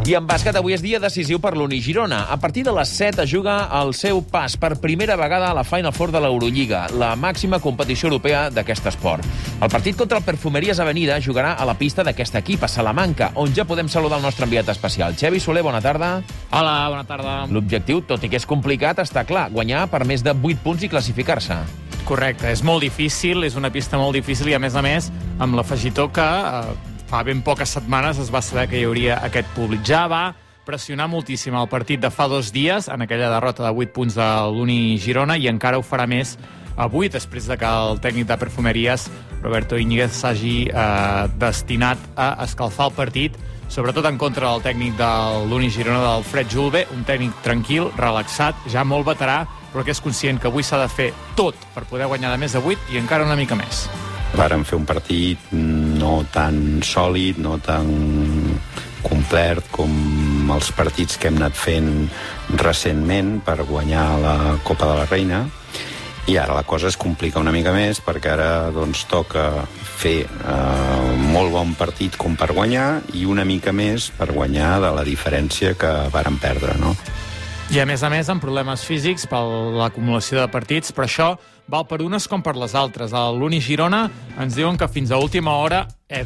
I en bàsquet avui és dia decisiu per l'Uni Girona. A partir de les 7 es juga el seu pas per primera vegada a la Final Four de l'Eurolliga, la màxima competició europea d'aquest esport. El partit contra el Perfumeries Avenida jugarà a la pista d'aquest equip, a Salamanca, on ja podem saludar el nostre enviat especial. Xavi Soler, bona tarda. Hola, bona tarda. L'objectiu, tot i que és complicat, està clar, guanyar per més de 8 punts i classificar-se. Correcte, és molt difícil, és una pista molt difícil i, a més, amb l'afegitó que fa ben poques setmanes es va saber que hi hauria aquest públic. Ja va pressionar moltíssim el partit de fa 2 dies en aquella derrota de 8 punts de l'Uni Girona i encara ho farà més avui, després de que el tècnic de Perfumeries, Roberto Íñiguez, s'hagi destinat a escalfar el partit, sobretot en contra del tècnic de l'Uni Girona, del Fred Julve, un tècnic tranquil, relaxat, ja molt veterà, però que és conscient que avui s'ha de fer tot per poder guanyar de més de 8 i encara una mica més. Vàrem fer un partit no tan sòlid, no tan complet com els partits que hem anat fent recentment per guanyar la Copa de la Reina, i ara la cosa es complica una mica més perquè ara toca fer molt bon partit com per guanyar i una mica més per guanyar de la diferència que vàrem perdre, no? I, a més, amb problemes físics per l'acumulació de partits, però això val per unes com per les altres. A l'Uni Girona ens diuen que fins a última hora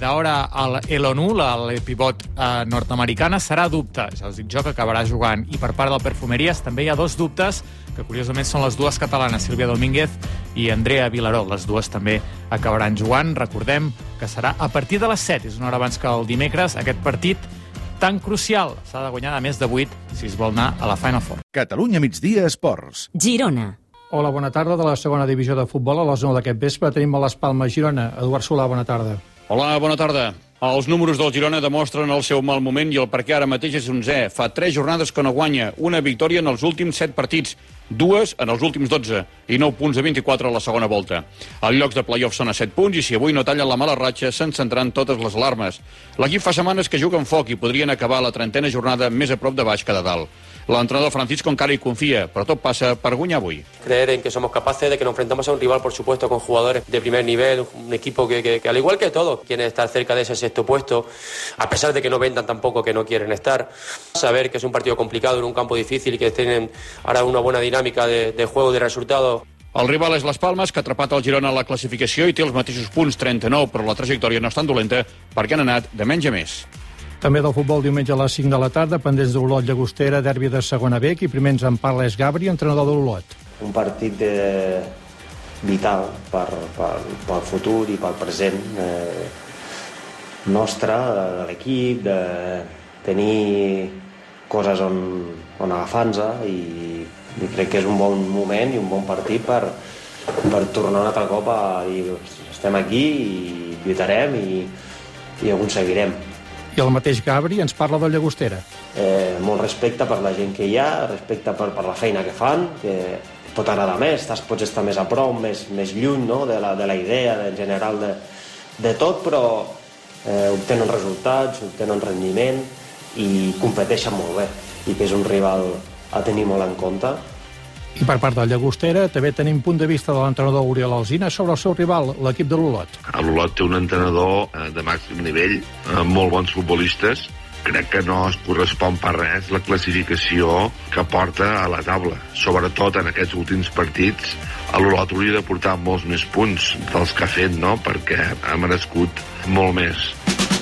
l'Elonu, l'epivot nord-americana, serà dubte. Ja us dic jo que acabarà jugant. I per part del Perfumeries també hi ha 2 dubtes, que curiosament són les dues catalanes, Sílvia Domínguez i Andrea Vilaró. Les dues també acabaran jugant. Recordem que serà a partir de les 7, és una hora abans que el dimecres, aquest partit tan crucial. S'ha de guanyar de més de 8 si es vol anar a la Final Four. Catalunya migdia esports. Girona. Hola, bona tarda. De la segona divisió de futbol a les 9 d'aquest vespre tenim a les Palmes, Girona. Eduard Solà, bona tarda. Hola, bona tarda. Els números del Girona demostren el seu mal moment i el perquè ara mateix és 11è. Fa 3 jornades que no guanya, una victòria en els últims 7 partits, 2 en els últims 12 i 9 punts de 24 a la segona volta. Els llocs de play-off són a 7 punts i si avui no tallen la mala ratxa s'encendran totes les alarmes. L'equip fa setmanes que juga en foc i podrien acabar la 30a jornada més a prop de baix que de dalt. L'entrenador Francisco encara hi confia, però tot passa per guanyar avui. Creer en que somos capaces de que nos enfrentamos a un rival, por supuesto, con jugadores de primer nivel, un equipo que al igual que todos, quieren estar cerca de ese sexto puesto, a pesar de que no vendan tampoco que no quieren estar. Saber que es un partido complicado en un campo difícil y que tienen ahora una buena dinámica de juego, de resultados. El rival és les Palmes, que ha atrapat el Girona a la classificació i té els mateixos punts, 39, però la trajectòria no és tan dolenta perquè han anat de menys a més. També del futbol diumenge a les 5 de la tarda, pendents d'Olot, Llagostera, derbi de segona B, qui primer ens en parla és Gabri, entrenador d'Olot. Un partit vital pel futur i pel present nostre, de l'equip, de tenir coses on agafar-nos i crec que és un bon moment i un bon partit per tornar un altre cop a dir estem aquí i lluitarem i aconseguirem. I el mateix Gabri ens parla de Llagostera. Molt respecte per la gent que hi ha, respecte per la feina que fan, que pot agradar més, pots estar més a prop, més lluny, no? de la idea en general de tot, però obtenen resultats, obtenen rendiment i competeixen molt bé, i que és un rival a tenir molt en compte. I per part del Llagostera també tenim punt de vista de l'entrenador Oriol Alsina sobre el seu rival, l'equip de l'Olot. L'Olot té un entrenador de màxim nivell, amb molt bons futbolistes. Crec que no es correspon per res la classificació que porta a la taula. Sobretot en aquests últims partits, l'Olot hauria de portar molts més punts dels que ha fet, no? Perquè ha merescut molt més.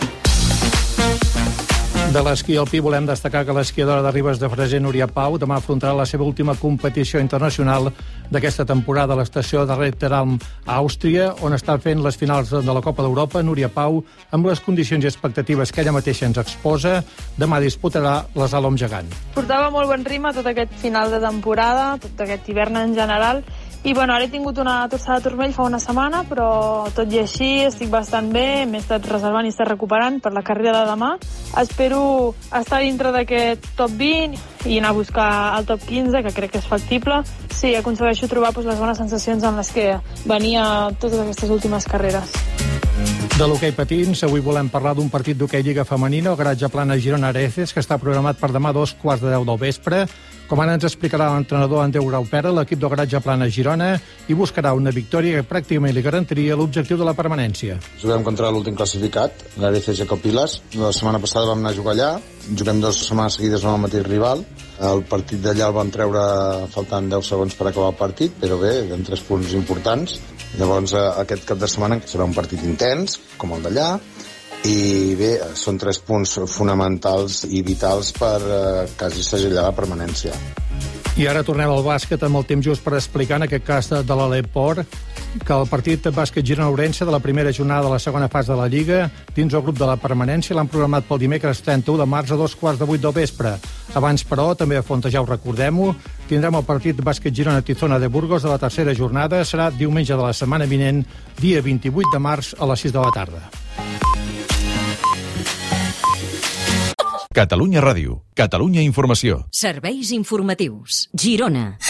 De l'esquí alpí volem destacar que l'esquiadora de Ribes de Freser, Núria Pau, demà afrontarà la seva última competició internacional d'aquesta temporada a l'estació de Retteram, a Àustria, on està fent les finals de la Copa d'Europa. Núria Pau, amb les condicions i expectatives que ella mateixa ens exposa, demà disputarà l'eslàlom gegant. Portava molt bon ritme tot aquest final de temporada, tot aquest hivern en general, i ara he tingut una torçada de turmell fa una setmana, però tot i així estic bastant bé, m'he estat reservant i estat recuperant per la carrera de demà. Espero estar dintre d'aquest top 20 i anar a buscar el top 15, que crec que és factible, si aconsegueixo trobar les bones sensacions en les que venia totes aquestes últimes carreres. De l'hoquei patins, avui volem parlar d'un partit d'hoquei Lliga Femenina, el Garatge Plana Girona-Areces, que està programat per demà 2:15 del vespre. Com ara ens explicarà l'entrenador Andreu Graupera, l'equip del Garatge Plana Girona hi buscarà una victòria que pràcticament li garantiria l'objectiu de la permanència. Juguem contra l'últim classificat, l'Areces Ecopilas. La setmana passada vam anar a jugar allà, juguem 2 setmanes seguides amb el mateix rival. El partit d'allà el van treure faltant 10 segons per acabar el partit, però bé, eren 3 punts importants. Llavors, aquest cap de setmana serà un partit intens, com el d'allà, i bé, són 3 punts fonamentals i vitals per quasi segellar la permanència. I ara tornem al bàsquet amb el temps just per explicar, en aquest cas de l'Aleport, que el partit de bàsquet Girona-Ourense de la primera jornada de la segona fase de la Lliga dins el grup de la permanència l'han programat pel dimecres 31 de març a 2:15 del vespre. Abans, però, també a Fontejau, recordem-ho, tindrem el partit de bàsquet Girona-Tizona de Burgos de la tercera jornada. Serà diumenge de la setmana vinent, dia 28 de març a les 6 de la tarda. Catalunya Ràdio, Catalunya Informació. Serveis informatius. Girona.